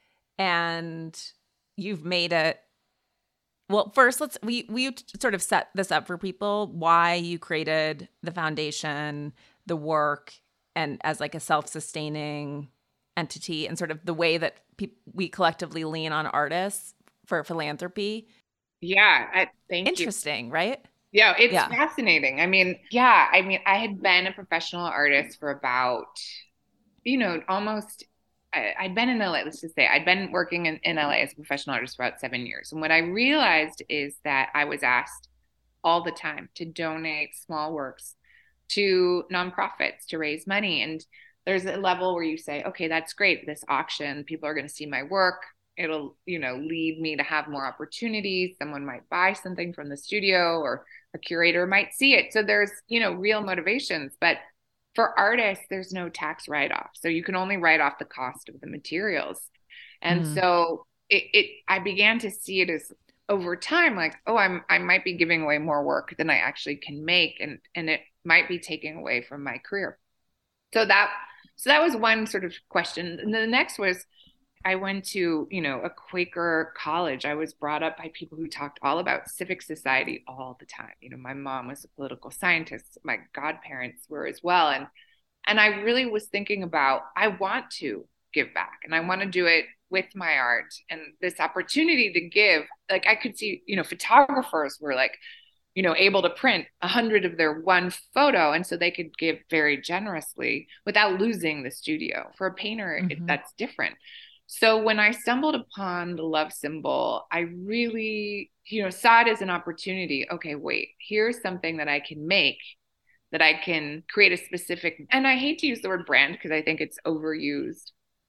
And you've made it, well, first let's we we sort of set this up for people, why you created the foundation, the work, and as like a self-sustaining entity, and sort of the way that pe- we collectively lean on artists for philanthropy. Yeah, I, thank you. Interesting, right? Yeah, it's Yeah. fascinating. I mean, yeah, I mean, I had been a professional artist for about, you know, almost, I, I'd been in L A, let's just say, I'd been working in, in L A as a professional artist for about seven years. And what I realized is that I was asked all the time to donate small works to nonprofits to raise money. And there's a level where you say, okay, that's great. This auction, people are going to see my work. It'll, you know, lead me to have more opportunities. Someone might buy something from the studio, or a curator might see it. So there's, you know, real motivations. But for artists, there's no tax write-off. So you can only write off the cost of the materials. And mm. so it, it, I began to see it as over time, like, oh, I'm, I might be giving away more work than I actually can make. And, and it might be taking away from my career. So that, so that was one sort of question. And the next was, I went to, you know, a Quaker college. I was brought up by people who talked all about civic society all the time. You know, my mom was a political scientist. My godparents were as well. And, and I really was thinking about, I want to give back, and I want to do it with my art, and this opportunity to give. Like, I could see, you know, photographers were like, you know, able to print a hundred of their one photo. And so they could give very generously without losing the studio. For a painter, mm-hmm. it, that's different. So when I stumbled upon the love symbol, I really, you know, saw it as an opportunity. Okay, wait, here's something that I can make, that I can create a specific, and I hate to use the word brand because I think it's overused,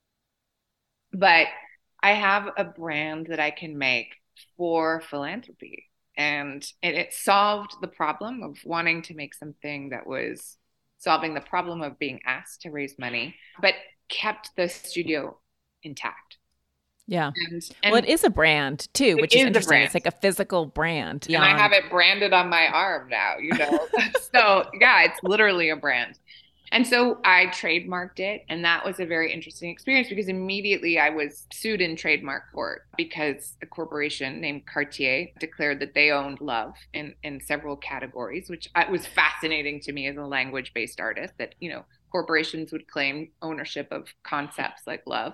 but I have a brand that I can make for philanthropy. And it, it solved the problem of wanting to make something that was solving the problem of being asked to raise money, but kept the studio intact. Yeah. And, and well, it is a brand too, which is, is interesting. It's like a physical brand. Beyond. And I have it branded on my arm now, you know? So yeah, it's literally a brand. And so I trademarked it. And that was a very interesting experience, because immediately I was sued in trademark court because a corporation named Cartier declared that they owned love in, in several categories, which was fascinating to me as a language-based artist, that, you know, corporations would claim ownership of concepts like love.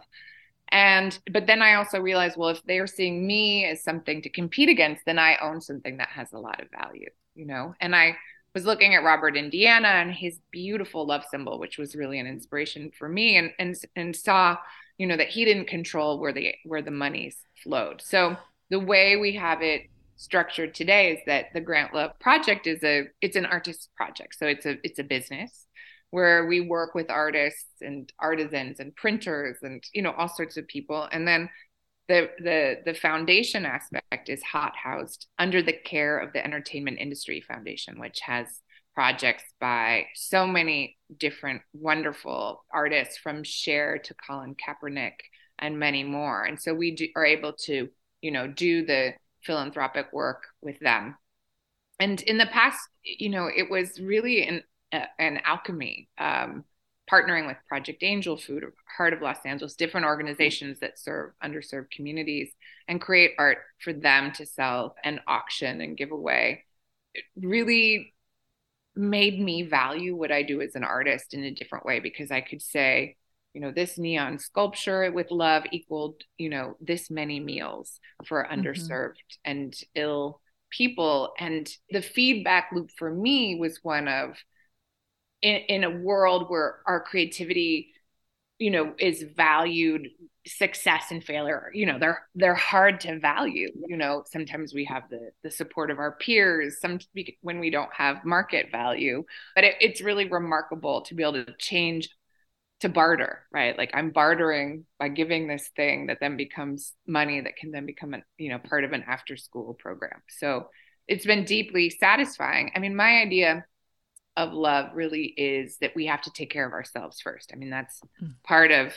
And, but then I also realized, well, if they're seeing me as something to compete against, then I own something that has a lot of value, you know? And I was looking at Robert Indiana and his beautiful love symbol, which was really an inspiration for me, and, and, and saw, you know, that he didn't control where the, where the monies flowed. So the way we have it structured today is that the Grant Love Project is a, it's an artist project. So it's a, it's a business where we work with artists and artisans and printers and, you know, all sorts of people. And then the the the foundation aspect is hot housed under the care of the Entertainment Industry Foundation, which has projects by so many different wonderful artists, from Cher to Colin Kaepernick and many more. And so we do, are able to, you know, do the philanthropic work with them. And in the past, you know, it was really an an alchemy, um, partnering with Project Angel Food, Heart of Los Angeles, different organizations that serve underserved communities, and create art for them to sell and auction and give away. It really made me value what I do as an artist in a different way, because I could say, you know, this neon sculpture with love equaled, you know, this many meals for underserved mm-hmm. and ill people. And the feedback loop for me was one of, In, in a world where our creativity, you know, is valued, success and failure, you know, they're they're hard to value. You know, sometimes we have the the support of our peers, some when we don't have market value. But it, it's really remarkable to be able to change to barter, right? Like, I'm bartering by giving this thing that then becomes money that can then become a, you know, part of an after school program. So it's been deeply satisfying. I mean, my idea of love really is that we have to take care of ourselves first. I mean, that's mm. part of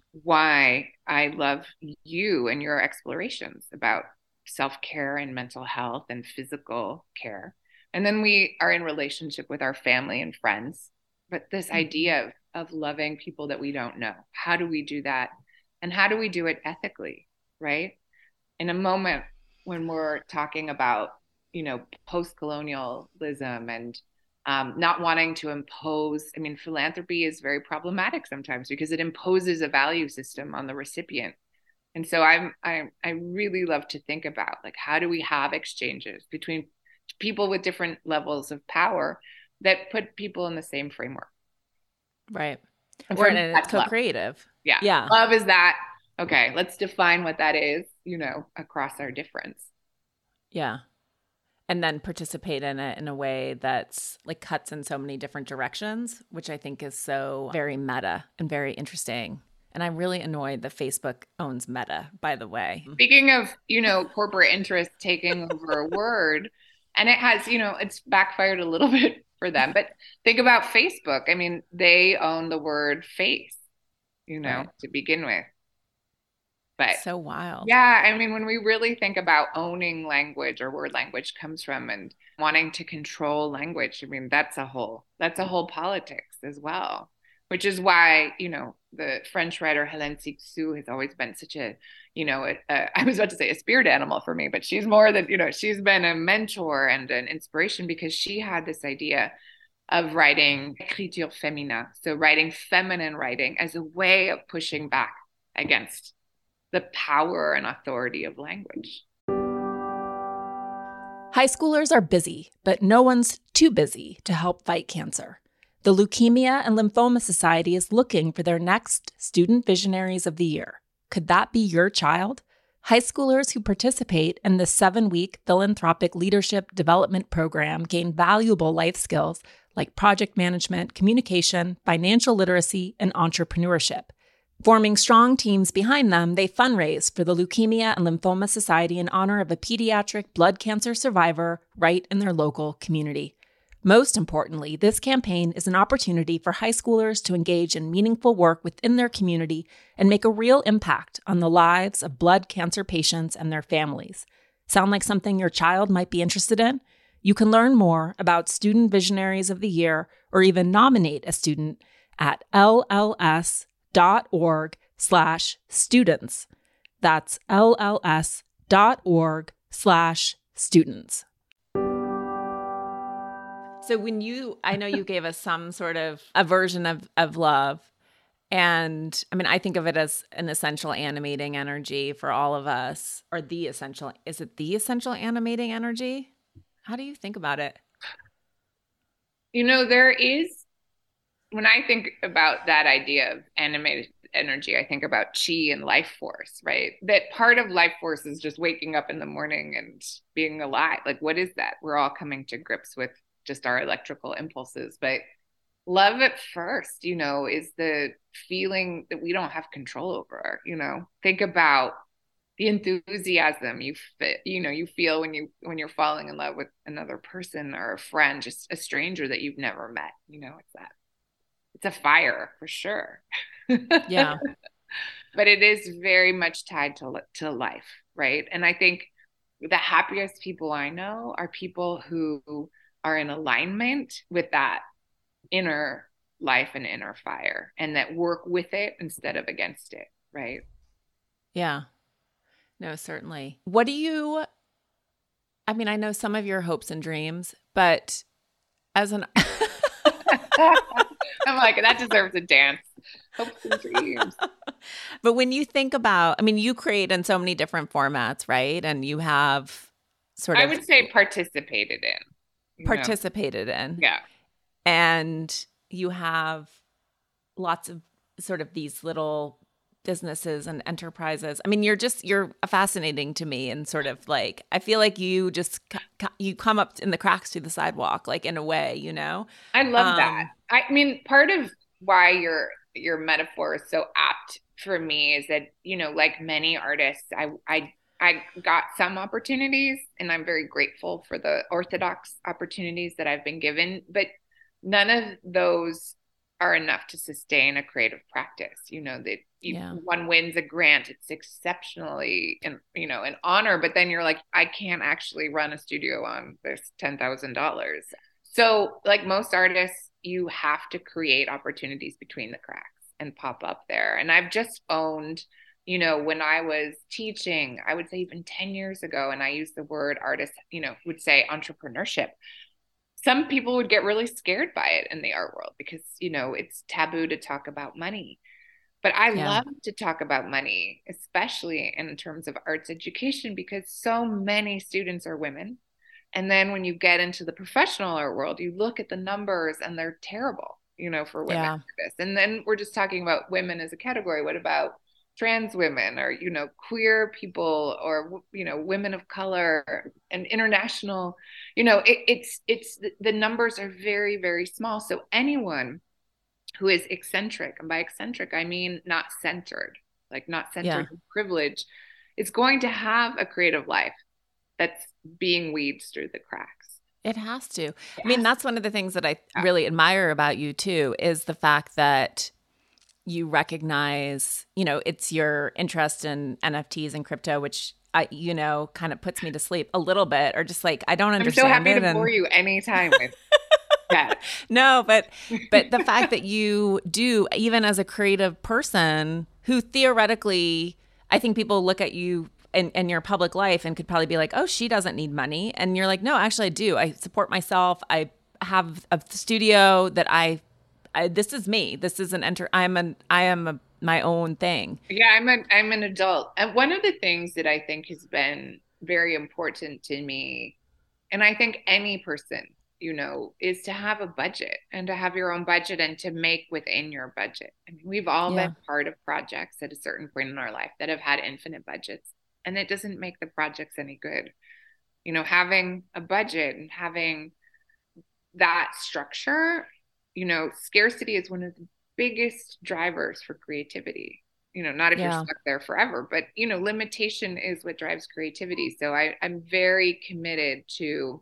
why I love you and your explorations about self-care and mental health and physical care. And then we are in relationship with our family and friends. But this mm. idea of, of loving people that we don't know, how do we do that? And how do we do it ethically, right? In a moment when we're talking about, you know, post-colonialism and Um, not wanting to impose. I mean, philanthropy is very problematic sometimes because it imposes a value system on the recipient. And so I'm, I, I really love to think about, like, how do we have exchanges between people with different levels of power that put people in the same framework? Right. Or and it's co-creative. Yeah. Yeah. Love is that. Okay. Let's define what that is, you know, across our difference. Yeah. and then participate in it in a way that's like cuts in so many different directions, which I think is so very meta and very interesting. And I'm really annoyed that Facebook owns Meta, by the way. Speaking of, you know, corporate interests taking over a word, and it has, you know, it's backfired a little bit for them. But think about Facebook. I mean, they own the word face, you know, Right. to begin with. But So wild. yeah, I mean, when we really think about owning language or where language comes from and wanting to control language, I mean, that's a whole that's a whole politics as well. Which is why, you know, the French writer Hélène Cixous has always been such a, you know, a, a, I was about to say a spirit animal for me, but she's more than, you know, she's been a mentor and an inspiration because she had this idea of writing écriture féminin, so writing feminine writing as a way of pushing back against the power and authority of language. High schoolers are busy, but no one's too busy to help fight cancer. The Leukemia and Lymphoma Society is looking for their next Student Visionaries of the Year. Could that be your child? High schoolers who participate in this seven-week philanthropic leadership development program gain valuable life skills like project management, communication, financial literacy, and entrepreneurship. Forming strong teams behind them, they fundraise for the Leukemia and Lymphoma Society in honor of a pediatric blood cancer survivor right in their local community. Most importantly, this campaign is an opportunity for high schoolers to engage in meaningful work within their community and make a real impact on the lives of blood cancer patients and their families. Sound like something your child might be interested in? You can learn more about Student Visionaries of the Year or even nominate a student at lls.org slash students. That's lls.org slash students. So when you, I know you gave us some sort of a version of, of love. And I mean, I think of it as an essential animating energy for all of us, or the essential, is it the essential animating energy? How do you think about it? You know, there is, when I think about that idea of animated energy, I think about chi and life force, right? That part of life force is just waking up in the morning and being alive. Like, what is that? We're all coming to grips with just our electrical impulses. But love at first, you know, is the feeling that we don't have control over, you know. Think about the enthusiasm you fit, you know, you feel when you when you're falling in love with another person or a friend, just a stranger that you've never met, you know, it's that. It's a fire for sure. Yeah. But it is very much tied to to life, right? And I think the happiest people I know are people who are in alignment with that inner life and inner fire and that work with it instead of against it, right? Yeah. No, certainly. What do you, I mean, I know some of your hopes and dreams, but as an I'm like, that deserves a dance. Hopes and dreams. But when you think about, I mean, you create in so many different formats, right? And you have sort of, I would say participated in. participated in. Yeah. And you have lots of sort of these little businesses and enterprises. I mean, you're just, you're fascinating to me. And sort of like, I feel like you just, you come up in the cracks to the sidewalk, like in a way, you know? I love um, that. I mean, part of why your, your metaphor is so apt for me is that, you know, like many artists, I, I, I got some opportunities and I'm very grateful for the orthodox opportunities that I've been given, but none of those are enough to sustain a creative practice. You know, that you, yeah. one wins a grant, it's exceptionally, and you know, an honor, but then you're like, I can't actually run a studio on this ten thousand dollars. So like most artists, you have to create opportunities between the cracks and pop up there. And I've just owned, you know, when I was teaching, I would say even ten years ago, and I use the word artist, you know, would say entrepreneurship. Some people would get really scared by it in the art world because, you know, it's taboo to talk about money. But I Yeah. love to talk about money, especially in terms of arts education, because so many students are women. And then when you get into the professional art world, you look at the numbers and they're terrible, you know, for women. Yeah. And then we're just talking about women as a category. What about trans women or, you know, queer people or, you know, women of color and international, you know, it, it's, it's, the numbers are very, very small. So anyone who is eccentric, and by eccentric, I mean not centered, like not centered Yeah. in privilege, is going to have a creative life that's being weeds through the cracks. It has to. It I mean, has that's one of the things that I to. really admire about you too, is the fact that you recognize, you know, it's your interest in N F Ts and crypto, which I, you know, kind of puts me to sleep a little bit, or just like, I don't I'm so understand happy it. to bore And you anytime with that. no, but, but the fact that you do, even as a creative person who theoretically, I think people look at you in, in your public life and could probably be like, oh, she doesn't need money. And you're like, no, actually I do. I support myself. I have a studio that I, I this is me. This is an enter. I'm an, I am a, my own thing. Yeah, I'm an I'm an adult. And one of the things that I think has been very important to me, and I think any person, you know, is to have a budget and to have your own budget and to make within your budget. I mean, we've all Yeah. been part of projects at a certain point in our life that have had infinite budgets, and it doesn't make the projects any good. You know, having a budget and having that structure, you know, scarcity is one of the biggest drivers for creativity. You know, not if you're Yeah. stuck there forever, but, you know, limitation is what drives creativity. So I, I'm very committed to,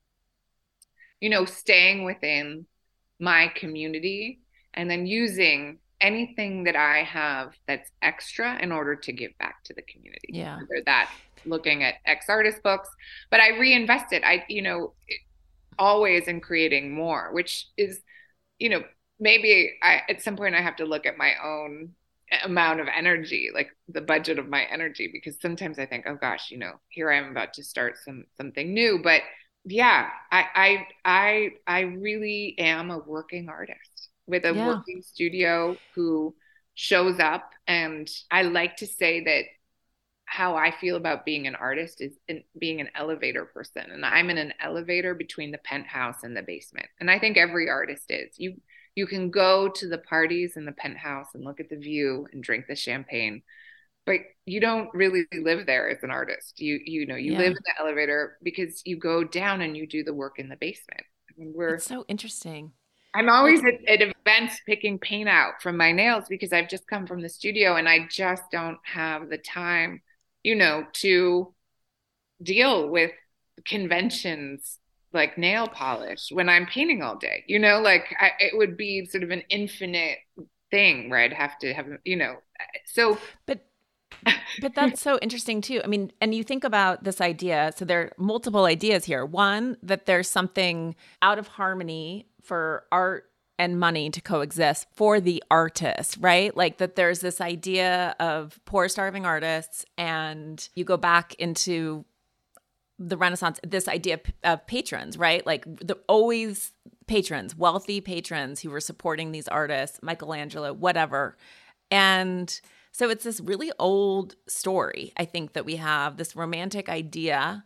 you know, staying within my community and then using anything that I have that's extra in order to give back to the community. Yeah. Whether that's looking at ex artist books, but I reinvest it. I, you know, always in creating more, which is, you know, maybe I, at some point I have to look at my own amount of energy, like the budget of my energy, because sometimes I think, oh gosh, you know, here I am about to start some something new. But yeah, I I I I really am a working artist with a Yeah. working studio who shows up. And I like to say that how I feel about being an artist is in being an elevator person. And I'm in an elevator between the penthouse and the basement. And I think every artist is. You you can go to the parties in the penthouse and look at the view and drink the champagne, but you don't really live there as an artist. You you know, you Yeah. live in the elevator because you go down and you do the work in the basement. I mean, we're It's so interesting. I'm always Like, at, at events picking paint out from my nails because I've just come from the studio and I just don't have the time, you know, to deal with conventions like nail polish when I'm painting all day. You know, like I, it would be sort of an infinite thing where I'd have to have, you know, so. but But that's so interesting too. I mean, and you think about this idea. So there are multiple ideas here. One, that there's something out of harmony for art and money to coexist for the artist, right? Like that there's this idea of poor, starving artists, and you go back into the Renaissance, this idea of patrons, right? Like the always patrons, wealthy patrons who were supporting these artists, Michelangelo, whatever. And so it's this really old story, I think, that we have, this romantic idea.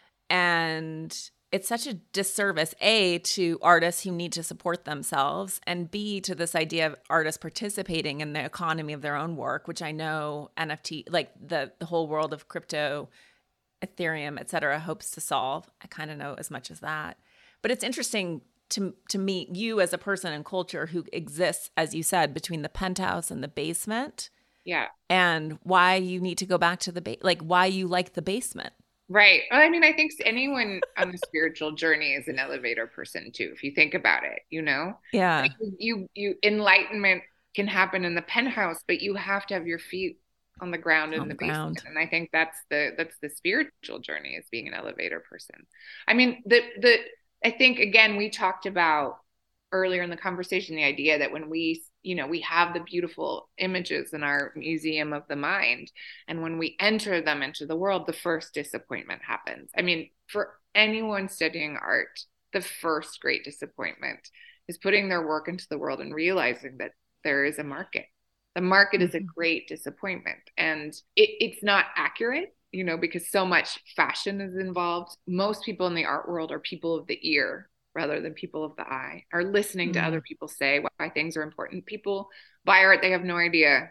And it's such a disservice, A, to artists who need to support themselves, and B, to this idea of artists participating in the economy of their own work, which I know N F T, like the, the whole world of crypto, Ethereum, et cetera, hopes to solve. I kind of know as much as that. But it's interesting to to meet you as a person in culture who exists, as you said, between the penthouse and the basement. Yeah. And why you need to go back to the ba- like why you like the basement. Right. Well, I mean, I think anyone on a spiritual journey is an elevator person too, if you think about it, you know? Yeah. Like you you enlightenment can happen in the penthouse, but you have to have your feet on the ground in On the the ground. basement. And I think that's the that's the spiritual journey, is being an elevator person. I mean, the the I think again we talked about earlier in the conversation the idea that when we, you know, we have the beautiful images in our museum of the mind, and when we enter them into the world, the first disappointment happens. I mean, for anyone studying art, the first great disappointment is putting their work into the world and realizing that there is a market. The market is a great disappointment, and it, it's not accurate, you know, because so much fashion is involved. Most people in the art world are people of the ear rather than people of the eye, are listening to Mm. other people say why things are important. People buy art, they have no idea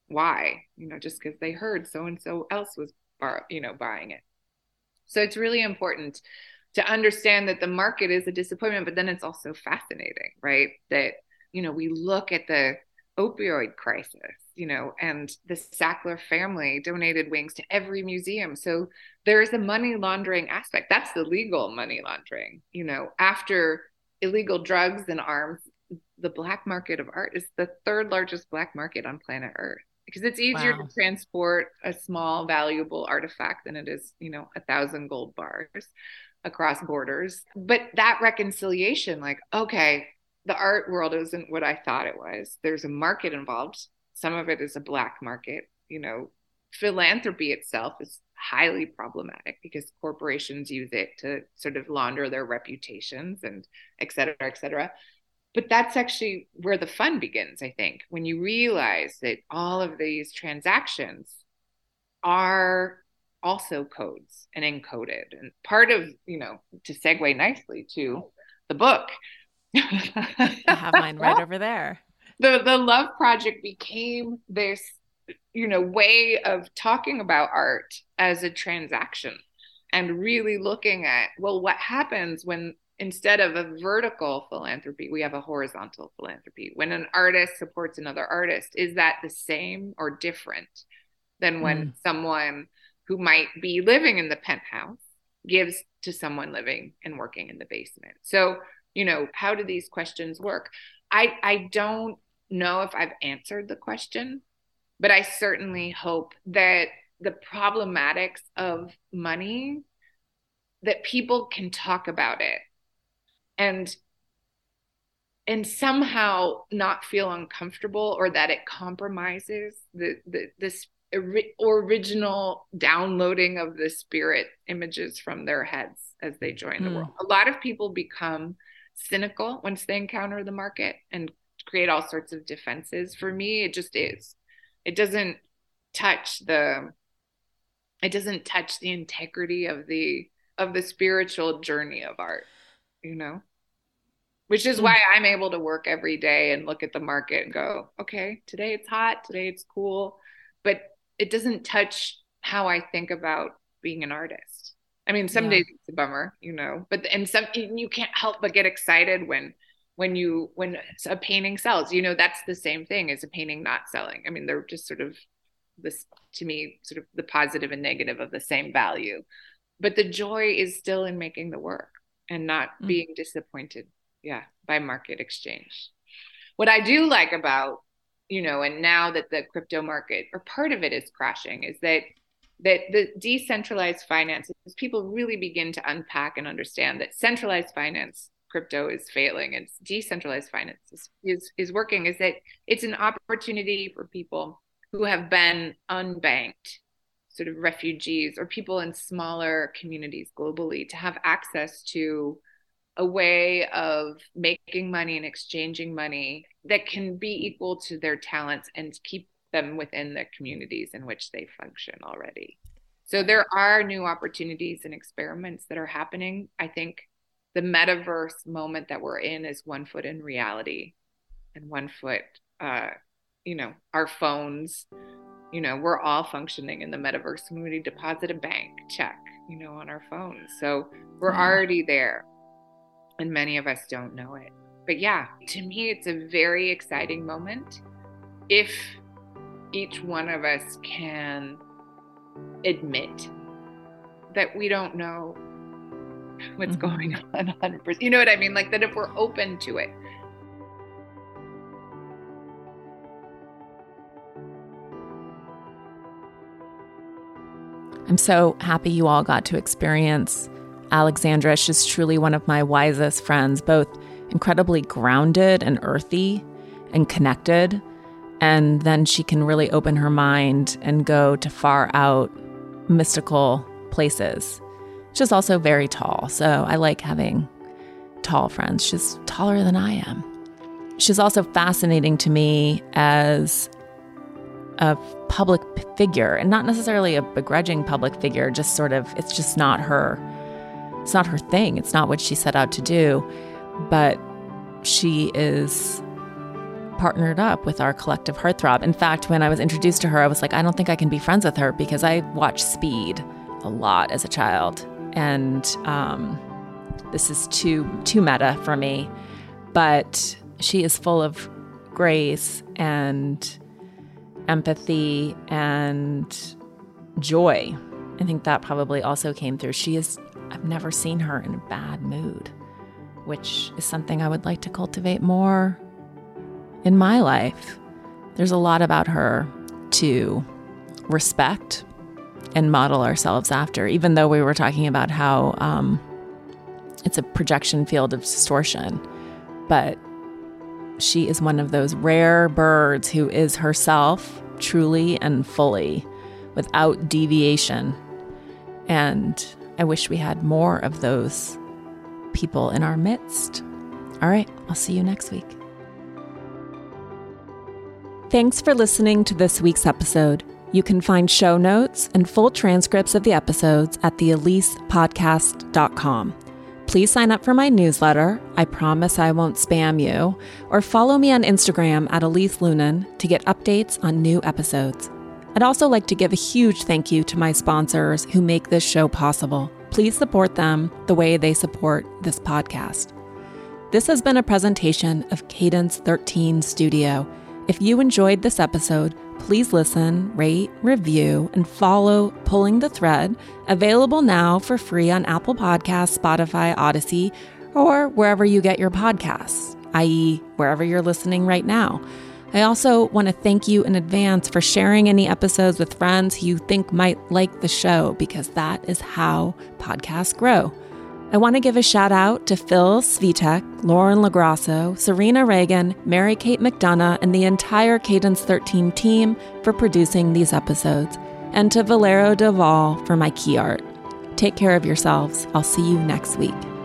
why, you know, just because they heard so-and-so else was, bar- you know, buying it. So it's really important to understand that the market is a disappointment, but then it's also fascinating, right? That, you know, we look at the opioid crisis, you know, and the Sackler family donated wings to every museum. So there is a money laundering aspect. That's the legal money laundering, you know, after illegal drugs and arms, the black market of art is the third largest black market on planet Earth, because it's easier wow. to transport a small valuable artifact than it is, you know, a thousand gold bars across borders. But that reconciliation, like, okay, the art world isn't what I thought it was. There's a market involved. Some of it is a black market. You know, philanthropy itself is highly problematic because corporations use it to sort of launder their reputations and et cetera, et cetera. But that's actually where the fun begins, I think, when you realize that all of these transactions are also codes and encoded. And part of, you know, to segue nicely to the book. I have mine right over there. The the Love Project became this, you know, way of talking about art as a transaction and really looking at, well, what happens when instead of a vertical philanthropy, we have a horizontal philanthropy? When an artist supports another artist, is that the same or different than when mm. someone who might be living in the penthouse gives to someone living and working in the basement? So, you know, how do these questions work? I, I don't know if I've answered the question, but I certainly hope that the problematics of money, that people can talk about it and and somehow not feel uncomfortable or that it compromises the, the this original downloading of the spirit images from their heads as they join mm. the world. A lot of people become cynical once they encounter the market and create all sorts of defenses. For me, it just is. It doesn't touch the it doesn't touch the integrity of the of the spiritual journey of art, you know? Which is why I'm able to work every day and look at the market and go, okay, today it's hot, today it's cool, but it doesn't touch how I think about being an artist. I mean, some yeah. days it's a bummer, you know, but and some you can't help but get excited when when you when a painting sells. You know, that's the same thing as a painting not selling. I mean, they're just sort of this, to me, sort of the positive and negative of the same value. But the joy is still in making the work and not mm. being disappointed, yeah, by market exchange. What I do like about, you know, and now that the crypto market, or part of it is crashing, is that that the decentralized finance, as people really begin to unpack and understand that centralized finance, crypto is failing, and decentralized finance is, is, is working, is that it's an opportunity for people who have been unbanked, sort of refugees or people in smaller communities globally, to have access to a way of making money and exchanging money that can be equal to their talents and keep them within the communities in which they function already. So there are new opportunities and experiments that are happening. I think the metaverse moment that we're in is one foot in reality and one foot, uh, you know, our phones, you know, we're all functioning in the metaverse when we deposit a bank check, you know, on our phones. So we're yeah. already there. And many of us don't know it. But yeah, to me, it's a very exciting moment if each one of us can admit that we don't know what's mm-hmm. going on one hundred percent. You know what I mean? Like that if we're open to it. I'm so happy you all got to experience Alexandra. She's truly one of my wisest friends, both incredibly grounded and earthy and connected. And then she can really open her mind and go to far out mystical places. She's also very tall, so I like having tall friends. She's taller than I am. She's also fascinating to me as a public figure, and not necessarily a begrudging public figure, just sort of, it's just not her It's not her thing. It's not what she set out to do. But she is partnered up with our collective heartthrob. In fact, when I was introduced to her, I was like, I don't think I can be friends with her because I watched Speed a lot as a child. And um, this is too, too meta for me. But she is full of grace and empathy and joy. I think that probably also came through. She is, I've never seen her in a bad mood, which is something I would like to cultivate more in my life. There's a lot about her to respect and model ourselves after, even though we were talking about how um, it's a projection field of distortion. But she is one of those rare birds who is herself truly and fully, without deviation. And I wish we had more of those people in our midst. All right, I'll see you next week. Thanks for listening to this week's episode. You can find show notes and full transcripts of the episodes at the elise podcast dot com. Please sign up for my newsletter. I promise I won't spam you. Or follow me on Instagram at Elise Loehnen to get updates on new episodes. I'd also like to give a huge thank you to my sponsors who make this show possible. Please support them the way they support this podcast. This has been a presentation of Cadence thirteen Studio. If you enjoyed this episode, please listen, rate, review, and follow Pulling the Thread, available now for free on Apple Podcasts, Spotify, Odyssey, or wherever you get your podcasts, that is wherever you're listening right now. I also want to thank you in advance for sharing any episodes with friends who you think might like the show, because that is how podcasts grow. I want to give a shout out to Phil Svitek, Lauren LaGrasso, Serena Reagan, Mary-Kate McDonough, and the entire Cadence thirteen team for producing these episodes, and to Valero Deval for my key art. Take care of yourselves. I'll see you next week.